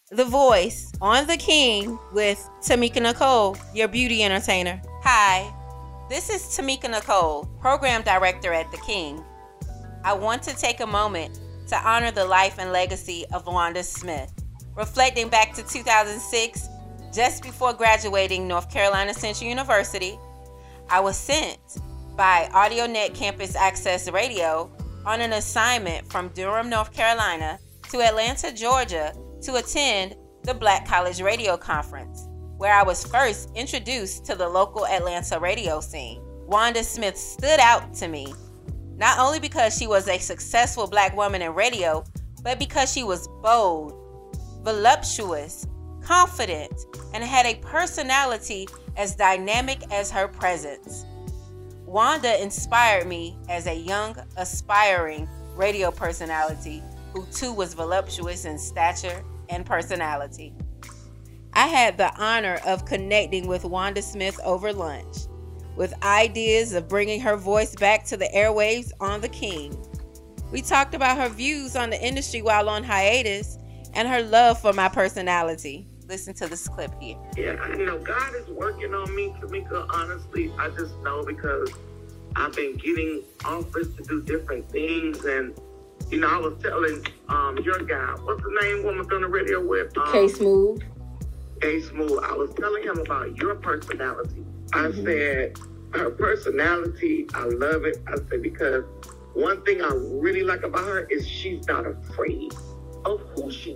The Voice on the King with Tamika Nicole, your beauty entertainer. Hi, this is Tamika Nicole, Program Director at The King. I want to take a moment to honor the life and legacy of Wanda Smith. Reflecting back to 2006, just before graduating North Carolina Central University, I was sent by AudioNet Campus Access Radio on an assignment from Durham, North Carolina to Atlanta, Georgia to attend the Black College Radio Conference, where I was first introduced to the local Atlanta radio scene. Wanda Smith stood out to me, not only because she was a successful Black woman in radio, but because she was bold, voluptuous, confident, and had a personality as dynamic as her presence. Wanda inspired me as a young, aspiring radio personality who too was voluptuous in stature and personality. I had the honor of connecting with Wanda Smith over lunch, with ideas of bringing her voice back to the airwaves on The King. We talked about her views on the industry while on hiatus and her love for my personality. Listen to this clip here. Yeah, God is working on me, Tamika. Honestly, I just know because I've been getting offers to do different things. And, I was telling your guy, what's the name woman on the radio with? K-Smooth. K-Smooth. I was telling him about your personality. I said, her personality, I love it. I said, because one thing I really like about her is she's not afraid of who she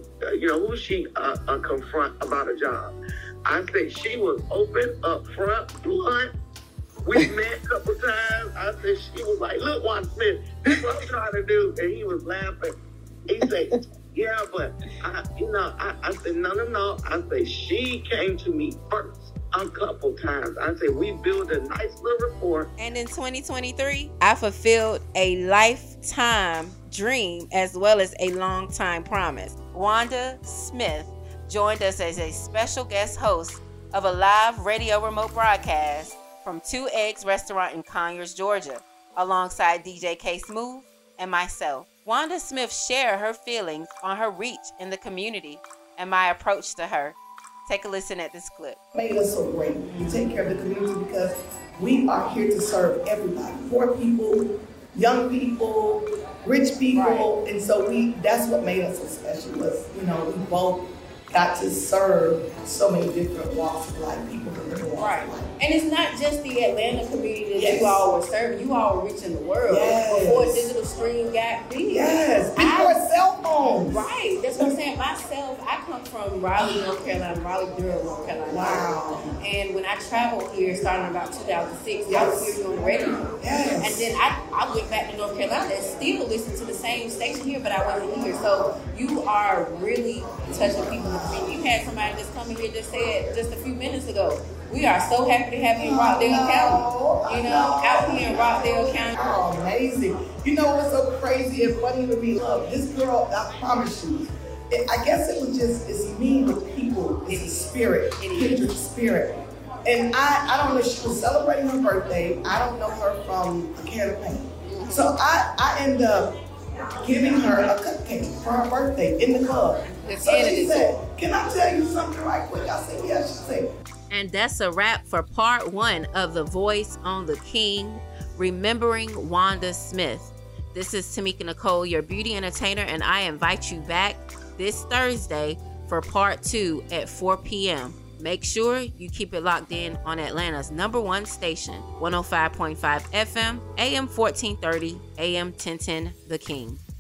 confront about a job. I said she was open, upfront, blunt. We met a couple times. I said she was like, "Look, Wanda Smith, this is what I'm trying to do," and he was laughing. He said, "Yeah, but I said, no. I said she came to me first a couple times. I said we built a nice little rapport." And in 2023, I fulfilled a lifetime dream as well as a long-time promise. Wanda Smith joined us as a special guest host of a live radio remote broadcast from 2 Eggs Restaurant in Conyers, Georgia, alongside DJ K-Smooth and myself. Wanda Smith shared her feelings on her reach in the community and my approach to her. Take a listen at this clip. Made us so great. We take care of the community because we are here to serve everybody. Poor people, young people, rich people, right. And so that's what made us so special was, we both got to serve so many different walks of life, people from different walks of life. And it's not just the Atlanta community that you all were serving. You all were reaching the world before digital stream got big. Yes, before cell phones. Right, that's what I'm saying. Myself, I come from Raleigh, North Carolina, Durham, North Carolina. Wow. And when I traveled here, starting about 2006, I was here on the radio. Yes. And then I went back to North Carolina and still listened to the same station here, but I wasn't here. So you are really touching people. I mean, you had somebody just come in here just said just a few minutes ago, we are so happy to have you in Rockdale County. Out here in Rockdale County. Oh, amazing. You know what's so crazy and funny to me? Look, this girl, I promise you, I guess it's me with people. It's a spirit, kindred spirit. And I don't know if she was celebrating her birthday. I don't know her from a can of paint. So I end up giving her a cupcake for her birthday in the club. So she said, "Can I tell you something right quick?" I said, "Yeah." She said. And that's a wrap for part 1 of The Voice on The King, remembering Wanda Smith. This is Tamika Nicole, your beauty entertainer, and I invite you back this Thursday for part 2 at 4 p.m. Make sure you keep it locked in on Atlanta's #1 station, 105.5 FM, AM 1430, AM 1010, The King.